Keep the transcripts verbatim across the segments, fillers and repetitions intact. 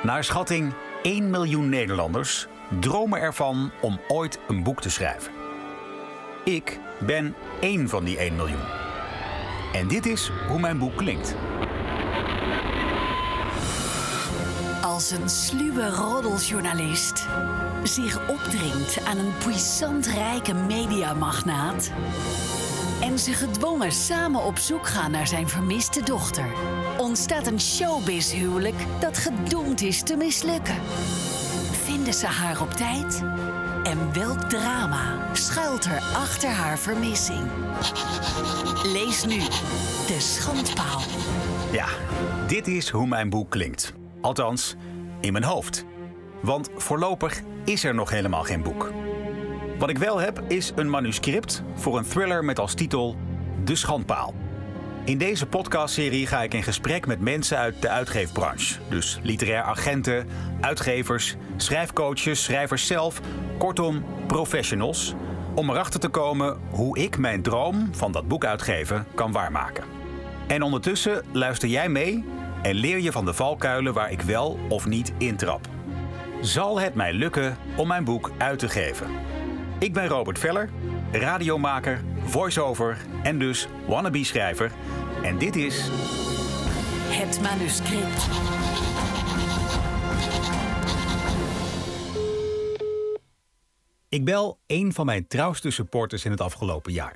Naar schatting één miljoen Nederlanders dromen ervan om ooit een boek te schrijven. Ik ben één van die één miljoen. En dit is hoe mijn boek klinkt. Als een sluwe roddeljournalist zich opdringt aan een puissant rijke mediamagnaat en ze gedwongen samen op zoek gaan naar zijn vermiste dochter, ontstaat een showbiz-huwelijk dat gedoemd is te mislukken. Vinden ze haar op tijd? En welk drama schuilt er achter haar vermissing? Lees nu De Schandpaal. Ja, dit is hoe mijn boek klinkt. Althans, in mijn hoofd. Want voorlopig is er nog helemaal geen boek. Wat ik wel heb, is een manuscript voor een thriller met als titel De Schandpaal. In deze podcastserie ga ik in gesprek met mensen uit de uitgeefbranche. Dus literair agenten, uitgevers, schrijfcoaches, schrijvers zelf. Kortom, professionals. Om erachter te komen hoe ik mijn droom van dat boek uitgeven kan waarmaken. En ondertussen luister jij mee en leer je van de valkuilen waar ik wel of niet intrap. Zal het mij lukken om mijn boek uit te geven? Ik ben Robert Veller, radiomaker, voice-over en dus wannabe-schrijver. En dit is... Het manuscript. Ik bel een van mijn trouwste supporters in het afgelopen jaar.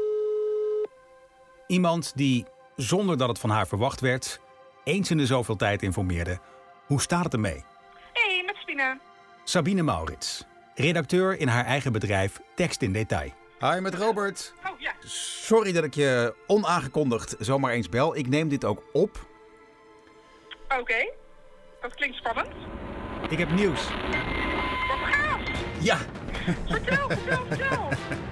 Iemand die, zonder dat het van haar verwacht werd, eens in de zoveel tijd informeerde. Hoe staat het ermee? Hey, met Sabine. Sabine Maurits, redacteur in haar eigen bedrijf Tekst in Detail. Hi, met Robert. Oh ja. Sorry dat ik je onaangekondigd zomaar eens bel. Ik neem dit ook op. Oké, okay. Dat klinkt spannend. Ik heb nieuws. Wat gaaf. Ja. Vertel, vertel, vertel.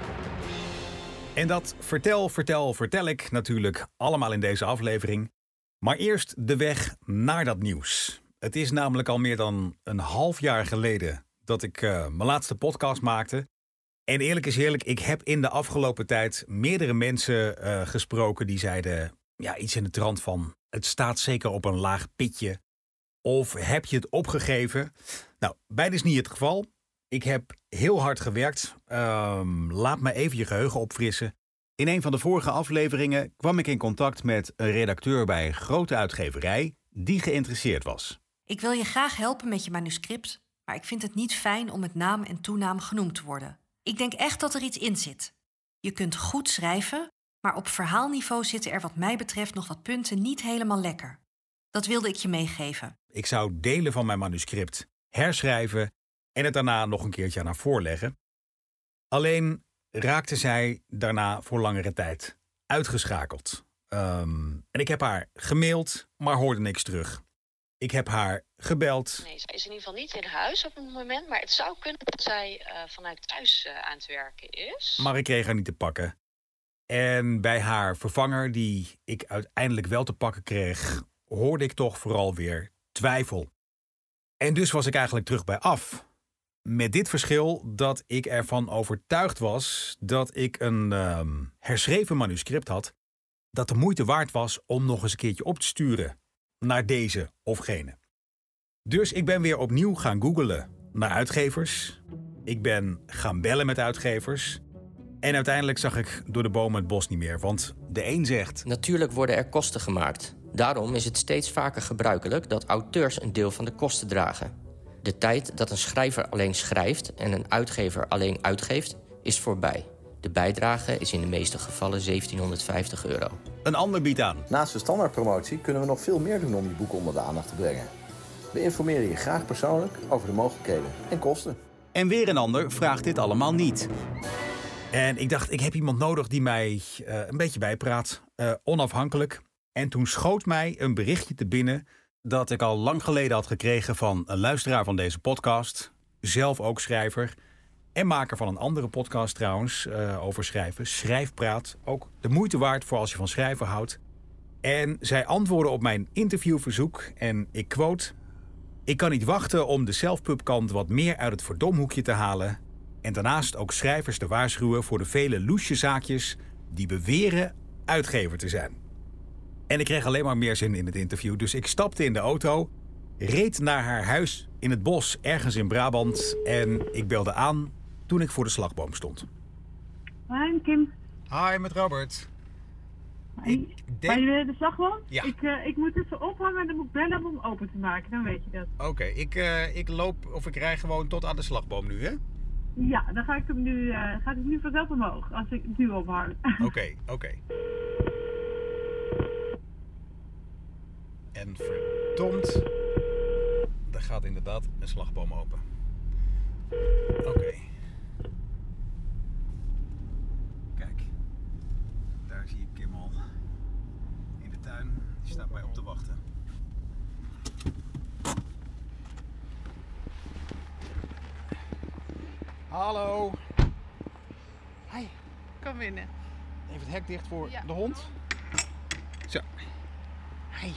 En dat vertel, vertel, vertel ik natuurlijk allemaal in deze aflevering. Maar eerst de weg naar dat nieuws. Het is namelijk al meer dan een half jaar geleden dat ik uh, mijn laatste podcast maakte. En eerlijk is eerlijk, ik heb in de afgelopen tijd meerdere mensen uh, gesproken die zeiden... ja, iets in de trant van, het staat zeker op een laag pitje. Of heb je het opgegeven? Nou, beide is niet het geval. Ik heb heel hard gewerkt. Um, laat me even je geheugen opfrissen. In een van de vorige afleveringen kwam ik in contact met een redacteur bij een grote uitgeverij die geïnteresseerd was. Ik wil je graag helpen met je manuscript, maar ik vind het niet fijn om met naam en toenaam genoemd te worden. Ik denk echt dat er iets in zit. Je kunt goed schrijven, maar op verhaalniveau zitten er wat mij betreft nog wat punten niet helemaal lekker. Dat wilde ik je meegeven. Ik zou delen van mijn manuscript herschrijven en het daarna nog een keertje aan haar voorleggen. Alleen raakte zij daarna voor langere tijd uitgeschakeld. Um, en ik heb haar gemaild, maar hoorde niks terug. Ik heb haar gebeld. Nee, zij is in ieder geval niet in huis op het moment. Maar het zou kunnen dat zij uh, vanuit thuis uh, aan het werken is. Maar ik kreeg haar niet te pakken. En bij haar vervanger, die ik uiteindelijk wel te pakken kreeg, hoorde ik toch vooral weer twijfel. En dus was ik eigenlijk terug bij af. Met dit verschil dat ik ervan overtuigd was dat ik een um, herschreven manuscript had dat de moeite waard was om nog eens een keertje op te sturen naar deze of gene. Dus ik ben weer opnieuw gaan googlen naar uitgevers. Ik ben gaan bellen met uitgevers. En uiteindelijk zag ik door de bomen het bos niet meer. Want de een zegt... Natuurlijk worden er kosten gemaakt. Daarom is het steeds vaker gebruikelijk dat auteurs een deel van de kosten dragen. De tijd dat een schrijver alleen schrijft en een uitgever alleen uitgeeft, is voorbij. De bijdrage is in de meeste gevallen zeventienhonderdvijftig euro. Een ander biedt aan. Naast de standaardpromotie kunnen we nog veel meer doen om je boek onder de aandacht te brengen. We informeren je graag persoonlijk over de mogelijkheden en kosten. En weer een ander vraagt dit allemaal niet. En ik dacht, ik heb iemand nodig die mij uh, een beetje bijpraat. Uh, onafhankelijk. En toen schoot mij een berichtje te binnen dat ik al lang geleden had gekregen van een luisteraar van deze podcast. Zelf ook schrijver. En maker van een andere podcast trouwens, uh, over schrijven. Schrijfpraat. Ook de moeite waard voor als je van schrijven houdt. En zij antwoordde op mijn interviewverzoek. En ik quote: ik kan niet wachten om de self-pub-kant wat meer uit het verdomhoekje te halen. En daarnaast ook schrijvers te waarschuwen voor de vele loesje zaakjes die beweren uitgever te zijn. En ik kreeg alleen maar meer zin in het interview. Dus ik stapte in de auto reed naar haar huis in het bos ergens in Brabant en ik belde aan toen ik voor de slagboom stond. Hi, Kim. Hi, met Robert. Hi. Ik denk... Ben je de slagboom? Ja. Ik, uh, ik moet even ophangen en dan moet ik bellen om open te maken, dan weet je dat. Oké, okay, ik, uh, ik loop of ik rij gewoon tot aan de slagboom nu, hè? Ja, dan ga ik hem nu, uh, gaat het nu vanzelf omhoog als ik het nu ophang. Oké, okay, oké. Okay. En verdomd, daar gaat inderdaad een slagboom open. Oké. Okay. Kijk, daar zie ik Kim al in de tuin. Die staat mij op te wachten. Hallo. Hi. Kom binnen. Even het hek dicht voor ja. de hond. Zo. Hi.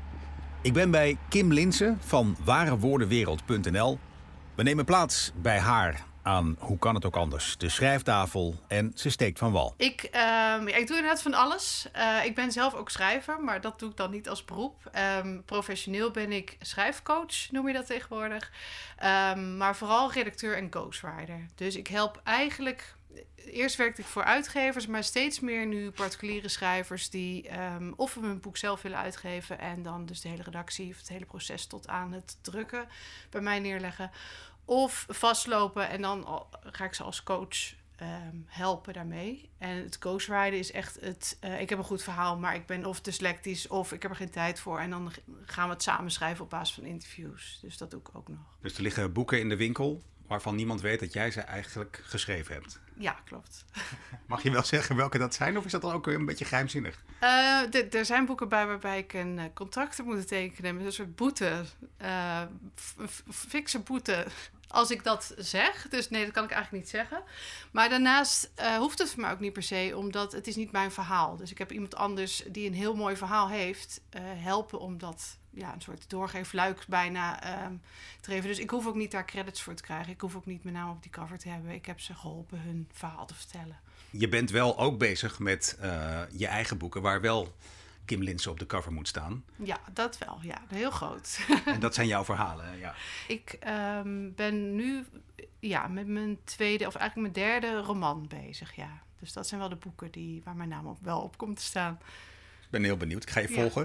Ik ben bij Kim Linssen van warewoordenwereld punt n l. We nemen plaats bij haar aan Hoe kan het ook anders? De schrijftafel en ze steekt van wal. Ik, uh, ja, ik doe inderdaad van alles. Uh, ik ben zelf ook schrijver, maar dat doe ik dan niet als beroep. Um, professioneel ben ik schrijfcoach, noem je dat tegenwoordig. Um, maar vooral redacteur en ghostwriter. Dus ik help eigenlijk... Eerst werkte ik voor uitgevers, maar steeds meer nu particuliere schrijvers die um, of hun boek zelf willen uitgeven en dan dus de hele redactie of het hele proces tot aan het drukken bij mij neerleggen. Of vastlopen en dan ga ik ze als coach um, helpen daarmee. En het ghostwriten is echt het... Uh, ik heb een goed verhaal, maar ik ben of dyslectisch of ik heb er geen tijd voor. En dan gaan we het samen schrijven op basis van interviews. Dus dat doe ik ook nog. Dus er liggen boeken in de winkel waarvan niemand weet dat jij ze eigenlijk geschreven hebt. Ja, klopt. Mag je wel zeggen welke dat zijn of is dat dan ook een beetje geheimzinnig? Uh, d- er zijn boeken bij waarbij ik een uh, contract heb moeten tekenen met een soort boete. Uh, f- fikse boete. Als ik dat zeg. Dus nee, dat kan ik eigenlijk niet zeggen. Maar daarnaast uh, hoeft het voor mij ook niet per se, omdat het is niet mijn verhaal. Dus ik heb iemand anders die een heel mooi verhaal heeft, uh, helpen om dat, ja, een soort doorgeefluik bijna um, te geven. Dus ik hoef ook niet daar credits voor te krijgen. Ik hoef ook niet mijn naam op die cover te hebben. Ik heb ze geholpen hun verhaal te vertellen. Je bent wel ook bezig met uh, je eigen boeken, waar wel Kim Linssen op de cover moet staan. Ja, dat wel. Ja, heel groot. En dat zijn jouw verhalen, ja. Ik um, ben nu ja, met mijn tweede, of eigenlijk mijn derde roman bezig, ja. Dus dat zijn wel de boeken die, waar mijn naam op, wel op komt te staan. Ik ben heel benieuwd. Ik ga je ja. volgen.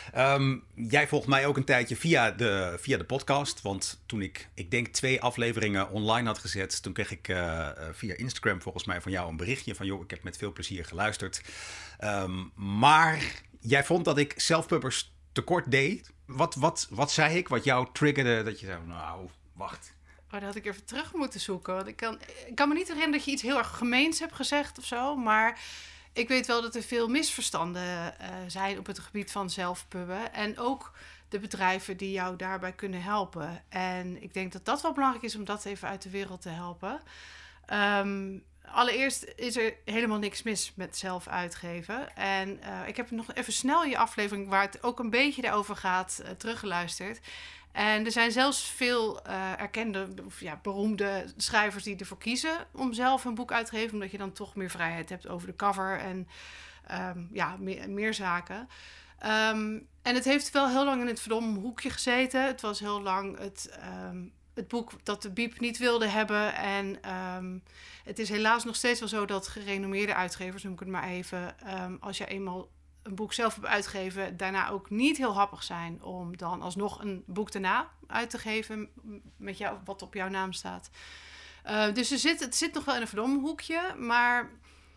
Um, jij volgt mij ook een tijdje via de, via de podcast. Want toen ik, ik denk twee afleveringen online had gezet, toen kreeg ik uh, via Instagram volgens mij van jou een berichtje van, joh, ik heb met veel plezier geluisterd. Um, maar jij vond dat ik self-pubbers tekort deed. Wat, wat, wat zei ik wat jou triggerde dat je zei, nou, wacht. Oh, dat had ik even terug moeten zoeken. Want ik kan, ik kan me niet herinneren dat je iets heel erg gemeens hebt gezegd of zo, maar ik weet wel dat er veel misverstanden uh, zijn op het gebied van zelfpubben. En ook de bedrijven die jou daarbij kunnen helpen. En ik denk dat dat wel belangrijk is om dat even uit de wereld te helpen. Um, allereerst is er helemaal niks mis met zelf uitgeven. En uh, ik heb nog even snel je aflevering, waar het ook een beetje daarover gaat, uh, teruggeluisterd. En er zijn zelfs veel uh, erkende, of ja, beroemde schrijvers die ervoor kiezen om zelf een boek uit te geven, omdat je dan toch meer vrijheid hebt over de cover en um, ja, meer, meer zaken. Um, en het heeft wel heel lang in het verdomme hoekje gezeten. Het was heel lang het, um, het boek dat de Biep niet wilde hebben. En um, het is helaas nog steeds wel zo dat gerenommeerde uitgevers, noem ik het maar even, um, als je eenmaal een boek zelf hebt uitgegeven, daarna ook niet heel happig zijn om dan alsnog een boek daarna uit te geven met jou, wat op jouw naam staat. Uh, dus er zit, het zit nog wel in een verdomme hoekje, maar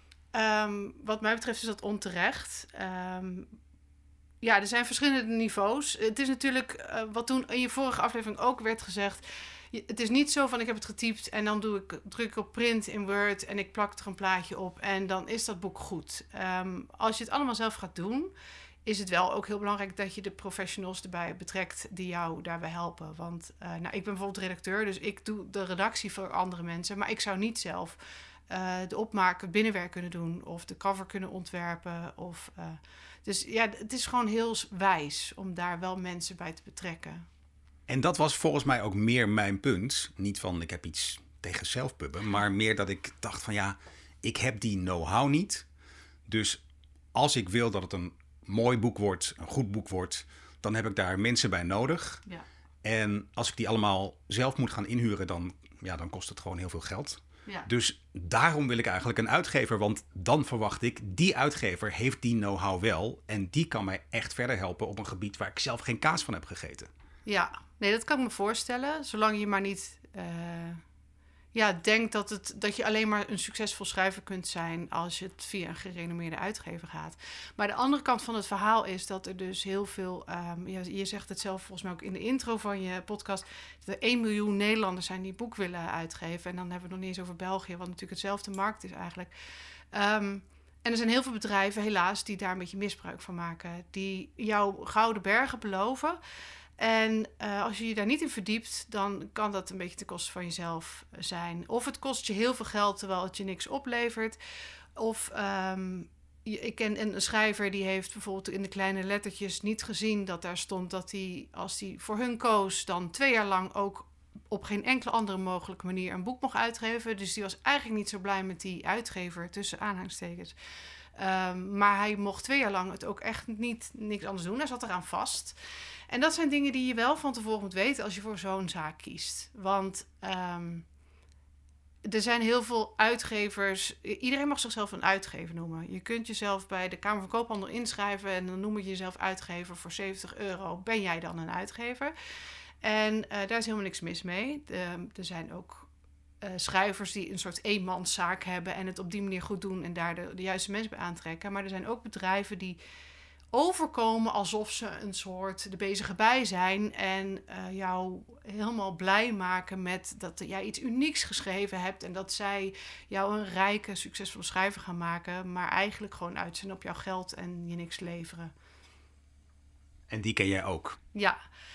um, wat mij betreft is dat onterecht. Um, ja, er zijn verschillende niveaus. Het is natuurlijk, uh, wat toen in je vorige aflevering ook werd gezegd, het is niet zo van ik heb het getypt en dan doe ik, druk ik op print in Word en ik plak er een plaatje op en dan is dat boek goed. Um, als je het allemaal zelf gaat doen, is het wel ook heel belangrijk dat je de professionals erbij betrekt die jou daarbij helpen. Want uh, nou, ik ben bijvoorbeeld redacteur, dus ik doe de redactie voor andere mensen, maar ik zou niet zelf uh, de opmaak, het binnenwerk kunnen doen of de cover kunnen ontwerpen. Of, uh, dus ja, het is gewoon heel wijs om daar wel mensen bij te betrekken. En dat was volgens mij ook meer mijn punt. Niet van ik heb iets tegen zelfpubben, maar meer dat ik dacht van ja, ik heb die know-how niet. Dus als ik wil dat het een mooi boek wordt, een goed boek wordt, dan heb ik daar mensen bij nodig. Ja. En als ik die allemaal zelf moet gaan inhuren, dan, ja, dan kost het gewoon heel veel geld. Ja. Dus daarom wil ik eigenlijk een uitgever. Want dan verwacht ik, die uitgever heeft die know-how wel. En die kan mij echt verder helpen op een gebied waar ik zelf geen kaas van heb gegeten. Ja, nee, dat kan ik me voorstellen. Zolang je maar niet uh, ja, denkt dat, het, dat je alleen maar een succesvol schrijver kunt zijn als je het via een gerenommeerde uitgever gaat. Maar de andere kant van het verhaal is dat er dus heel veel... Um, ja, je zegt het zelf volgens mij ook in de intro van je podcast, dat er één miljoen Nederlanders zijn die boek willen uitgeven. En dan hebben we het nog niet eens over België, wat natuurlijk hetzelfde markt is eigenlijk. Um, En er zijn heel veel bedrijven, helaas, die daar een beetje misbruik van maken. Die jou gouden bergen beloven. En uh, als je je daar niet in verdiept, dan kan dat een beetje ten koste van jezelf zijn. Of het kost je heel veel geld, terwijl het je niks oplevert. Of um, je, ik ken een schrijver die heeft bijvoorbeeld in de kleine lettertjes niet gezien dat daar stond dat hij, als hij voor hun koos, dan twee jaar lang ook op geen enkele andere mogelijke manier een boek mocht uitgeven. Dus die was eigenlijk niet zo blij met die uitgever, tussen aanhalingstekens. Um, maar hij mocht twee jaar lang het ook echt niet niks anders doen. Hij zat eraan vast. En dat zijn dingen die je wel van tevoren moet weten als je voor zo'n zaak kiest. Want um, er zijn heel veel uitgevers. Iedereen mag zichzelf een uitgever noemen. Je kunt jezelf bij de Kamer van Koophandel inschrijven en dan noem je jezelf uitgever voor zeventig euro. Ben jij dan een uitgever? En uh, daar is helemaal niks mis mee. De, er zijn ook uh, schrijvers die een soort eenmanszaak hebben en het op die manier goed doen en daar de, de juiste mensen bij aantrekken. Maar er zijn ook bedrijven die overkomen alsof ze een soort de bezige bij zijn en uh, jou helemaal blij maken met dat jij iets unieks geschreven hebt en dat zij jou een rijke, succesvolle schrijver gaan maken, maar eigenlijk gewoon uit zijn op jouw geld en je niks leveren. En die ken jij ook? Ja.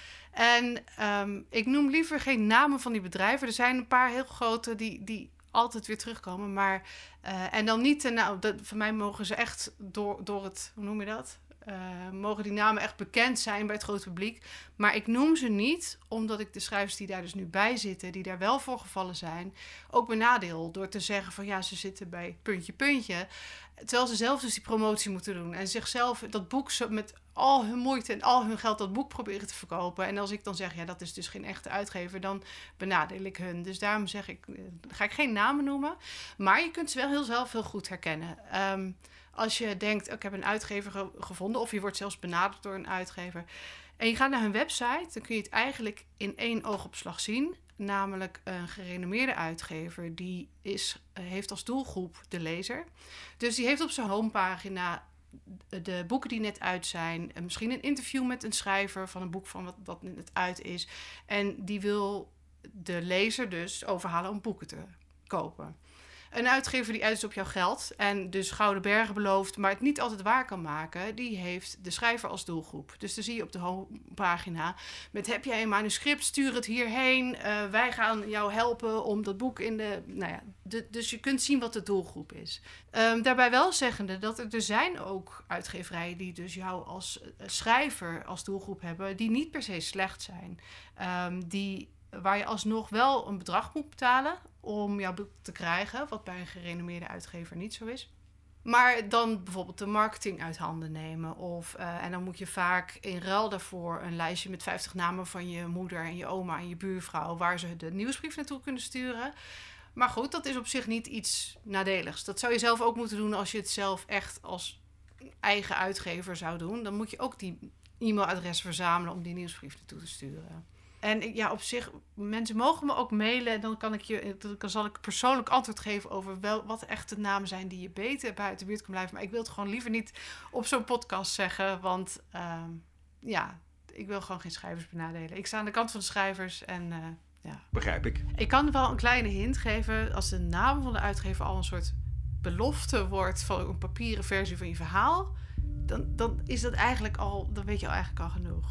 En um, ik noem liever geen namen van die bedrijven. Er zijn een paar heel grote die, die altijd weer terugkomen. Maar, uh, en dan niet, nou, dat, voor mij mogen ze echt door, door het, hoe noem je dat? Uh, mogen die namen echt bekend zijn bij het grote publiek. Maar ik noem ze niet, omdat ik de schrijvers die daar dus nu bij zitten, die daar wel voor gevallen zijn, ook benadeel. Door te zeggen van ja, ze zitten bij puntje, puntje. Terwijl ze zelf dus die promotie moeten doen. En zichzelf dat boek zo met al hun moeite en al hun geld dat boek proberen te verkopen. En als ik dan zeg, ja, dat is dus geen echte uitgever, dan benadeel ik hun. Dus daarom zeg ik, ga ik geen namen noemen. Maar je kunt ze wel heel zelf heel goed herkennen. Um, als je denkt, ik heb een uitgever ge- gevonden, of je wordt zelfs benaderd door een uitgever, en je gaat naar hun website, dan kun je het eigenlijk in één oogopslag zien. Namelijk een gerenommeerde uitgever, die is, heeft als doelgroep de lezer. Dus die heeft op zijn homepagina de boeken die net uit zijn, misschien een interview met een schrijver van een boek van wat, wat net uit is. En die wil de lezer dus overhalen om boeken te kopen. Een uitgever die uit is op jouw geld en dus gouden bergen belooft, maar het niet altijd waar kan maken, die heeft de schrijver als doelgroep. Dus dan zie je op de homepagina met heb jij een manuscript, stuur het hierheen. Uh, wij gaan jou helpen om dat boek in de... Nou ja, de, dus je kunt zien wat de doelgroep is. Um, daarbij wel zeggende dat er, er zijn ook uitgeverijen die dus jou als uh, schrijver als doelgroep hebben, die niet per se slecht zijn. Um, die... waar je alsnog wel een bedrag moet betalen om jouw boek te krijgen, wat bij een gerenommeerde uitgever niet zo is. Maar dan bijvoorbeeld de marketing uit handen nemen. Of, uh, en dan moet je vaak in ruil daarvoor een lijstje met vijftig namen van je moeder en je oma en je buurvrouw, waar ze de nieuwsbrief naartoe kunnen sturen. Maar goed, dat is op zich niet iets nadeligs. Dat zou je zelf ook moeten doen als je het zelf echt als eigen uitgever zou doen. Dan moet je ook die e-mailadres verzamelen om die nieuwsbrief naartoe te sturen. En ja, op zich, mensen mogen me ook mailen. En dan kan ik je, dan zal ik persoonlijk antwoord geven over wel, wat echt de namen zijn die je beter buiten de buurt kan blijven. Maar ik wil het gewoon liever niet op zo'n podcast zeggen. Want uh, ja, ik wil gewoon geen schrijvers benadelen. Ik sta aan de kant van de schrijvers en uh, ja. Begrijp ik. Ik kan wel een kleine hint geven. Als de naam van de uitgever al een soort belofte wordt van een papieren versie van je verhaal, dan, dan is dat eigenlijk al, dan weet je al eigenlijk al genoeg.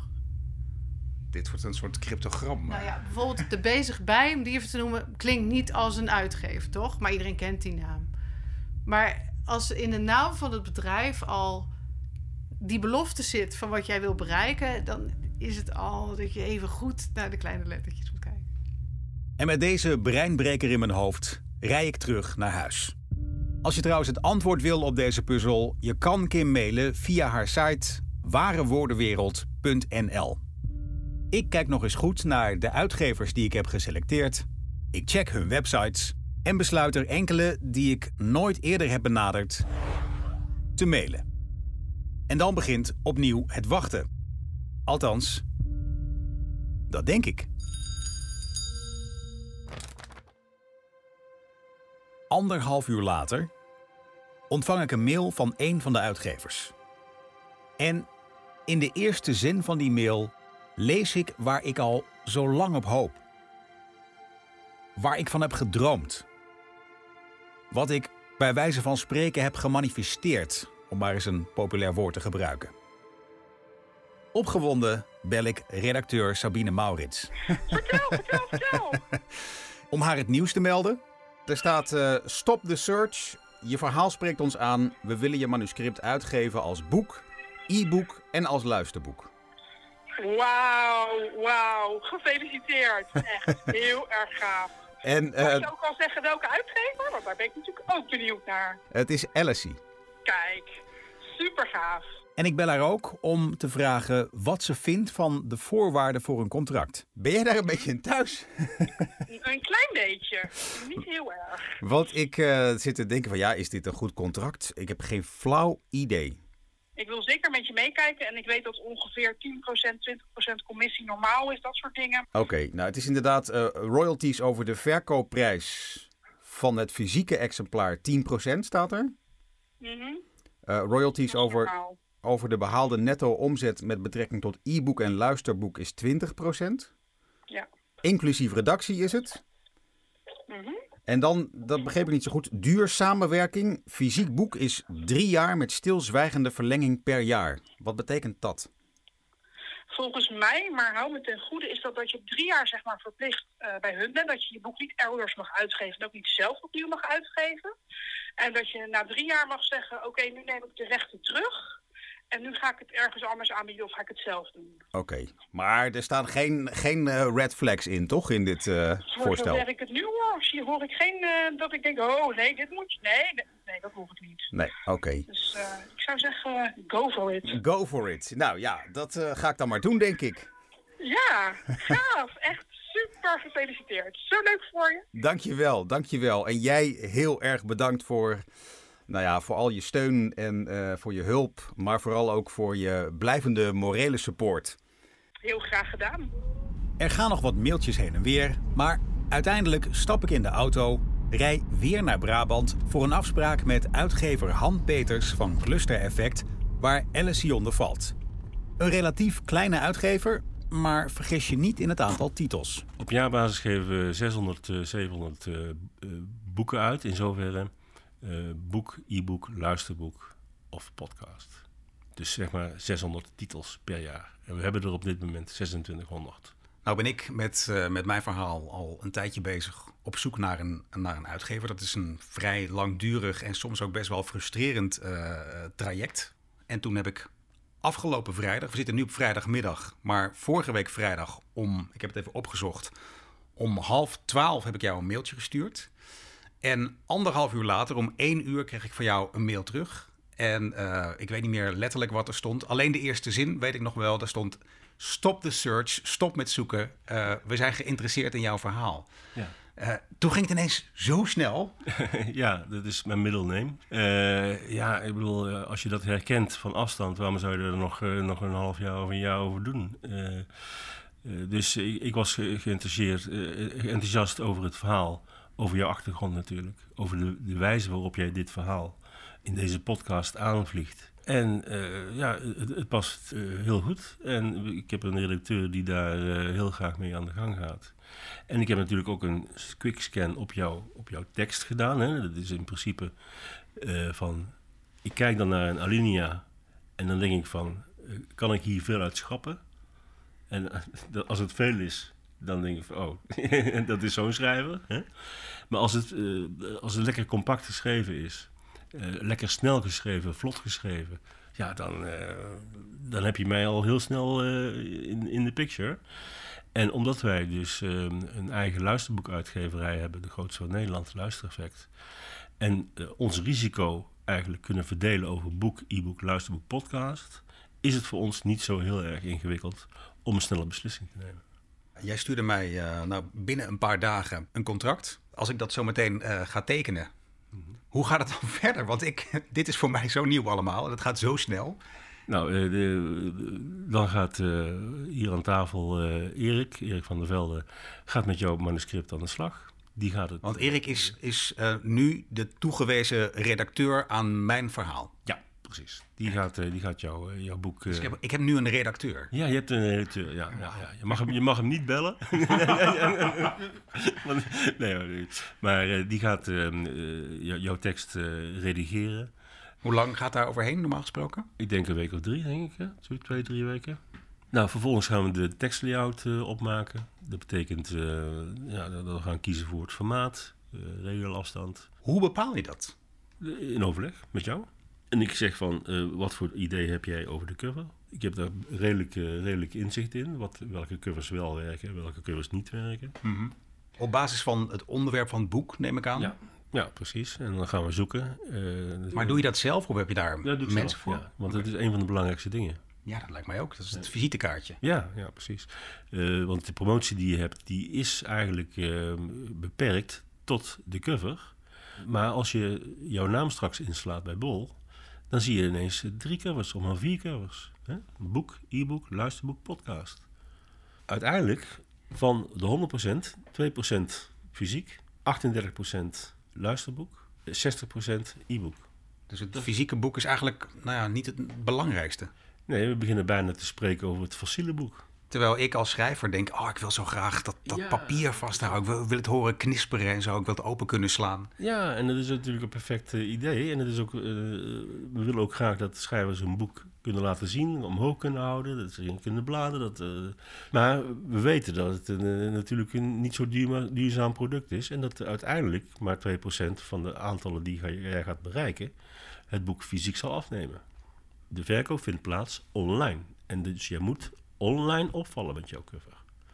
Dit wordt een soort cryptogram. Nou ja, bijvoorbeeld de bezig bij, om die even te noemen, klinkt niet als een uitgever, toch? Maar iedereen kent die naam. Maar als in de naam van het bedrijf al die belofte zit van wat jij wil bereiken, dan is het al dat je even goed naar de kleine lettertjes moet kijken. En met deze breinbreker in mijn hoofd rij ik terug naar huis. Als je trouwens het antwoord wil op deze puzzel, je kan Kim mailen via haar site warewoordenwereld punt n l. Ik kijk nog eens goed naar de uitgevers die ik heb geselecteerd. Ik check hun websites en besluit er enkele die ik nooit eerder heb benaderd te mailen. En dan begint opnieuw het wachten. Althans, dat denk ik. Anderhalf uur later ontvang ik een mail van een van de uitgevers. En in de eerste zin van die mail lees ik waar ik al zo lang op hoop. Waar ik van heb gedroomd. Wat ik bij wijze van spreken heb gemanifesteerd, om maar eens een populair woord te gebruiken. Opgewonden bel ik redacteur Sabine Maurits. Vertel, vertel, vertel. Om haar het nieuws te melden. Er staat uh, stop the search. Je verhaal spreekt ons aan. We willen je manuscript uitgeven als boek, e-book en als luisterboek. Wauw, wauw. Gefeliciteerd. Echt heel erg gaaf. En, uh, Mag je ook al zeggen welke uitgever? Want daar ben ik natuurlijk ook benieuwd naar. Het is Ellessie. Kijk, super gaaf. En ik bel haar ook om te vragen wat ze vindt van de voorwaarden voor een contract. Ben jij daar een beetje in thuis? Een klein beetje. Niet heel erg. Want ik uh, zit te denken van ja, is dit een goed contract? Ik heb geen flauw idee. Ik wil zeker met je meekijken en ik weet dat ongeveer tien procent, twintig procent commissie normaal is, dat soort dingen. Oké, okay, nou het is inderdaad uh, royalties over de verkoopprijs van het fysieke exemplaar tien procent staat er. Mm-hmm. Uh, royalties over, over de behaalde netto omzet met betrekking tot e-book en luisterboek is twintig procent. Ja. Inclusief redactie is het. Mm-hmm. En dan, dat begreep ik niet zo goed, duur samenwerking. Fysiek boek is drie jaar met stilzwijgende verlenging per jaar. Wat betekent dat? Volgens mij, maar hou me ten goede, is dat dat je drie jaar zeg maar verplicht uh, bij hun bent. Dat je je boek niet elders mag uitgeven en ook niet zelf opnieuw mag uitgeven. En dat je na drie jaar mag zeggen, oké, okay, nu neem ik de rechten terug. En nu ga ik het ergens anders aanbieden of ga ik het zelf doen. Oké, okay. Maar er staan geen, geen uh, red flags in, toch, in dit uh, Voor voorstel? Zover ik het nu hoor, hoor ik geen, uh, dat ik denk, oh nee, dit moet je, nee, nee, nee dat hoor ik niet. Nee, oké. Okay. Dus uh, ik zou zeggen, uh, go for it. Go for it. Nou ja, dat uh, ga ik dan maar doen, denk ik. Ja, gaaf. Echt super gefeliciteerd. Zo leuk voor je. Dankjewel, dankjewel. En jij heel erg bedankt voor... Nou ja, voor al je steun en uh, voor je hulp, maar vooral ook voor je blijvende morele support. Heel graag gedaan. Er gaan nog wat mailtjes heen en weer, maar uiteindelijk stap ik in de auto, rij weer naar Brabant voor een afspraak met uitgever Han Peters van Cluster Effect, waar Ellessie onder valt. Een relatief kleine uitgever, maar vergis je niet in het aantal titels. Op jaarbasis geven we zeshonderd, zevenhonderd uh, uh, boeken uit, in zoverre... Uh, boek, e-book, luisterboek of podcast. Dus zeg maar zeshonderd titels per jaar. En we hebben er op dit moment zesentwintighonderd. Nou ben ik met, uh, met mijn verhaal al een tijdje bezig op zoek naar een, naar een uitgever. Dat is een vrij langdurig en soms ook best wel frustrerend uh, traject. En toen heb ik afgelopen vrijdag, we zitten nu op vrijdagmiddag, maar vorige week vrijdag om, ik heb het even opgezocht, om half twaalf heb ik jou een mailtje gestuurd. En anderhalf uur later, om één uur, kreeg ik van jou een mail terug. En uh, ik weet niet meer letterlijk wat er stond. Alleen de eerste zin weet ik nog wel. Daar stond, stop the search, stop met zoeken. Uh, we zijn geïnteresseerd in jouw verhaal. Ja. Uh, toen ging het ineens zo snel. Ja, dat is mijn middle name. Uh, ja, ik bedoel, uh, als je dat herkent van afstand, waarom zou je er nog, uh, nog een half jaar of een jaar over doen? Uh, uh, dus ik, ik was ge- geïnteresseerd, uh, enthousiast over het verhaal. Over jouw achtergrond natuurlijk. Over de, de wijze waarop jij dit verhaal in deze podcast aanvliegt. En uh, ja, het, het past uh, heel goed. En ik heb een redacteur die daar uh, heel graag mee aan de gang gaat. En ik heb natuurlijk ook een quickscan op, jou, op jouw tekst gedaan. Hè. Dat is in principe uh, van... Ik kijk dan naar een alinea en dan denk ik van... Uh, kan ik hier veel uit schrappen? En uh, als het veel is... Dan denk ik van, oh, dat is zo'n schrijver. Hè? Maar als het, uh, als het lekker compact geschreven is... Uh, lekker snel geschreven, vlot geschreven... ja, dan, uh, dan heb je mij al heel snel uh, in, in de picture. En omdat wij dus uh, een eigen luisterboekuitgeverij hebben... de grootste van Nederland, Luister Effect... en uh, ons risico eigenlijk kunnen verdelen over boek, e-book, luisterboek, podcast... is het voor ons niet zo heel erg ingewikkeld om een snelle beslissing te nemen. Jij stuurde mij uh, nou, binnen een paar dagen een contract. Als ik dat zo meteen uh, ga tekenen, mm-hmm. hoe gaat het dan verder? Want ik, dit is voor mij zo nieuw allemaal. Het gaat zo snel. Nou, uh, de, de, dan gaat uh, hier aan tafel uh, Erik, Erik van der Velde, gaat met jouw manuscript aan de slag. Die gaat het. Want Erik is, is uh, nu de toegewezen redacteur aan mijn verhaal. Ja, precies. Die gaat, uh, die gaat jou, uh, jouw boek... Uh... Dus ik heb, ik heb nu een redacteur. Ja, je hebt een redacteur, ja. ja, ja. Je, mag hem, je mag hem niet bellen. nee, nee, maar uh, die gaat uh, uh, jouw tekst uh, redigeren. Hoe lang gaat daar overheen, normaal gesproken? Ik denk een week of drie, denk ik. Hè? Twee, drie weken. Nou, vervolgens gaan we de tekstlayout uh, opmaken. Dat betekent uh, ja, dat we gaan kiezen voor het formaat, uh, regelafstand. Hoe bepaal je dat? In overleg met jou. En ik zeg van, uh, wat voor idee heb jij over de cover? Ik heb daar redelijk, uh, redelijk inzicht in. Wat, welke covers wel werken, welke covers niet werken. Mm-hmm. Op basis van het onderwerp van het boek, neem ik aan? Ja. Ja, precies. En dan gaan we zoeken. Uh, maar doe je dat zelf of heb je daar ja, mensen zelf, voor? Ja, want okay. dat is een van de belangrijkste dingen. Ja, dat lijkt mij ook. Dat is het visitekaartje. Ja, ja precies. Uh, want de promotie die je hebt, die is eigenlijk uh, beperkt tot de cover. Maar als je jouw naam straks inslaat bij Bol, dan zie je ineens drie covers of maar vier covers. Hè? Boek, e-book, luisterboek, podcast. Uiteindelijk van de honderd procent, twee procent fysiek, achtendertig procent luisterboek, zestig procent e-book. Dus het fysieke boek is eigenlijk nou ja, niet het belangrijkste. Nee, we beginnen bijna te spreken over het fossiele boek. Terwijl ik als schrijver denk, oh, ik wil zo graag dat, dat ja. papier vasthouden. Ik wil, wil het horen knisperen en zo. Ik wil het open kunnen slaan. Ja, en dat is natuurlijk een perfect uh, idee. En dat is ook, uh, we willen ook graag dat schrijvers een boek kunnen laten zien, omhoog kunnen houden, dat ze erin kunnen bladeren. Dat, uh, maar we weten dat het uh, natuurlijk een niet zo duur, duurzaam product is. En dat uiteindelijk maar twee procent van de aantallen die jij gaat bereiken, het boek fysiek zal afnemen. De verkoop vindt plaats online. En dus je moet online opvallen met jouw cover.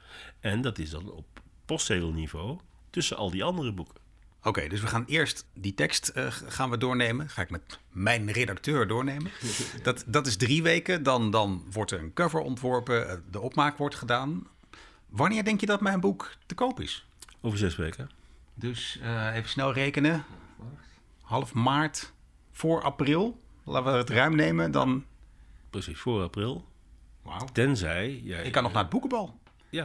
En dat is dan op postzegelniveau tussen al die andere boeken. Oké, okay, dus we gaan eerst die tekst uh, gaan we doornemen. Ga ik met mijn redacteur doornemen. Dat, dat is drie weken. Dan, dan wordt er een cover ontworpen. De opmaak wordt gedaan. Wanneer denk je dat mijn boek te koop is? Over zes weken. Dus uh, even snel rekenen. Half maart voor april. Laten we het ruim nemen. Dan... Precies, voor april. Wauw. Tenzij jij... Ik kan nog naar het boekenbal. Ja.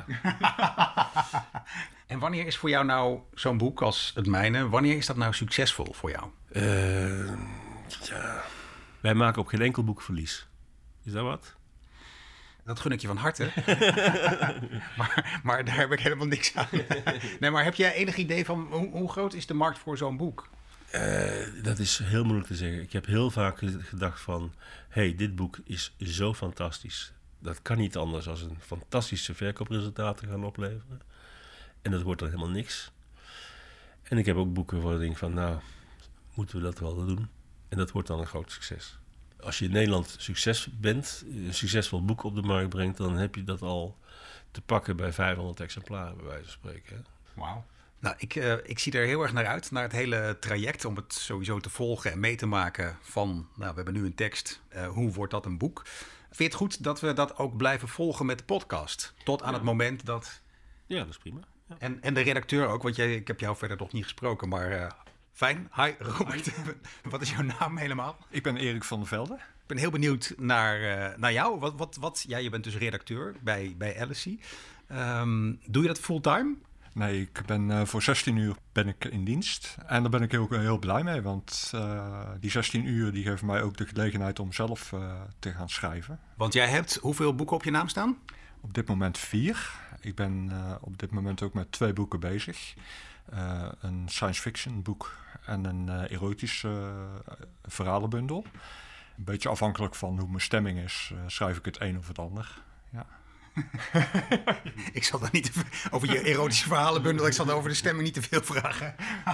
En wanneer is voor jou nou zo'n boek als het mijne, wanneer is dat nou succesvol voor jou? Uh, ja. Wij maken op geen enkel boek verlies. Is dat wat? Dat gun ik je van harte. maar, maar daar heb ik helemaal niks aan. Nee, maar heb jij enig idee van hoe, hoe groot is de markt voor zo'n boek? Uh, dat is heel moeilijk te zeggen. Ik heb heel vaak gedacht van, hey, dit boek is zo fantastisch. Dat kan niet anders dan een fantastische verkoopresultaten gaan opleveren. En dat wordt dan helemaal niks. En ik heb ook boeken waar ik denk van, nou, moeten we dat wel doen? En dat wordt dan een groot succes. Als je in Nederland succes bent, een succesvol boek op de markt brengt, dan heb je dat al te pakken bij vijfhonderd exemplaren, bij wijze van spreken. Wauw. Nou, ik, uh, ik zie er heel erg naar uit, naar het hele traject, om het sowieso te volgen en mee te maken van, nou, we hebben nu een tekst, uh, hoe wordt dat een boek? Vind je het goed dat we dat ook blijven volgen met de podcast? Tot aan ja. het moment dat... Ja, dat is prima. Ja. En, en de redacteur ook, want jij, ik heb jou verder nog niet gesproken, maar uh, fijn. Hi, Robert. Wat is jouw naam helemaal? Ik ben Erik van der Velde. Ik ben heel benieuwd naar, uh, naar jou. Wat, wat, wat, ja, je bent dus redacteur bij, bij Ellisi. Um, doe je dat fulltime? Nee, ik ben uh, voor zestien uur ben ik in dienst. En daar ben ik heel, heel blij mee, want uh, die zestien uur die geven mij ook de gelegenheid om zelf uh, te gaan schrijven. Want jij hebt hoeveel boeken op je naam staan? Op dit moment vier. Ik ben uh, op dit moment ook met twee boeken bezig. Uh, een science fiction boek en een uh, erotische uh, verhalenbundel. Een beetje afhankelijk van hoe mijn stemming is, uh, schrijf ik het een of het ander. Ja. Ik zal dan niet te veel, over je erotische verhalenbundel, ik zal over de stemming niet te veel vragen.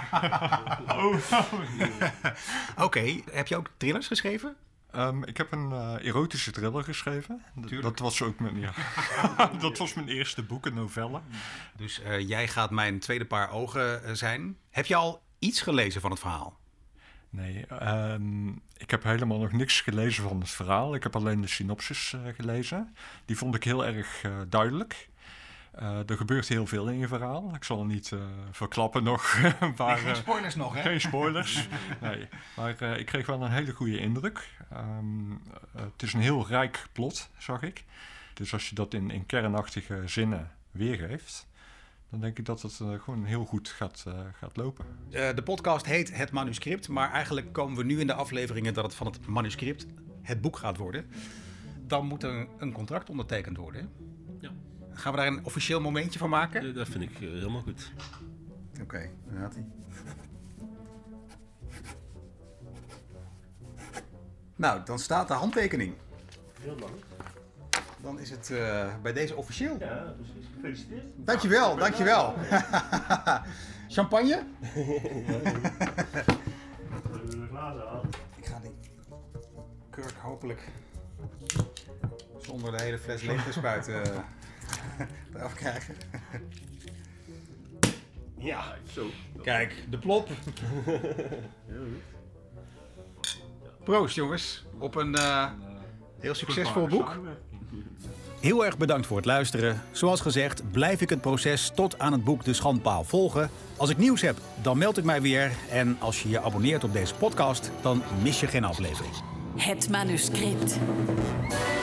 Oké, okay. Heb je ook thrillers geschreven? Um, ik heb een uh, erotische thriller geschreven. D- dat was ook mijn, ja. dat was mijn eerste boek, een novelle. Dus uh, jij gaat mijn tweede paar ogen uh, zijn. Heb je al iets gelezen van het verhaal? Nee, um, ik heb helemaal nog niks gelezen van het verhaal. Ik heb alleen de synopsis uh, gelezen. Die vond ik heel erg uh, duidelijk. Uh, er gebeurt heel veel in je verhaal. Ik zal het niet uh, verklappen nog. maar, geen spoilers uh, nog, hè? Geen spoilers. nee, maar uh, ik kreeg wel een hele goede indruk. Um, uh, het is een heel rijk plot, zag ik. Dus als je dat in, in kernachtige zinnen weergeeft, dan denk ik dat het uh, gewoon heel goed gaat, uh, gaat lopen. Uh, de podcast heet Het Manuscript, maar eigenlijk komen we nu in de afleveringen dat het van het manuscript het boek gaat worden. Dan moet er een contract ondertekend worden. Ja. Gaan we daar een officieel momentje van maken? Ja, dat vind ik uh, helemaal goed. Oké, okay, daar gaat hij. Nou, dan staat de handtekening. Heel lang. Dan is het uh, bij deze officieel. Ja, precies. Gefeliciteerd. Dankjewel, dankjewel. Champagne? Ja, de glazen aan. Ik ga die kurk hopelijk zonder de hele fles leeg te spuiten uh, eraf krijgen. Ja, zo. Kijk, de plop. Proost jongens, op een uh, heel succesvol boek. Heel erg bedankt voor het luisteren. Zoals gezegd blijf ik het proces tot aan het boek De Schandpaal volgen. Als ik nieuws heb, dan meld ik mij weer. En als je je abonneert op deze podcast, dan mis je geen aflevering. Het Manuscript.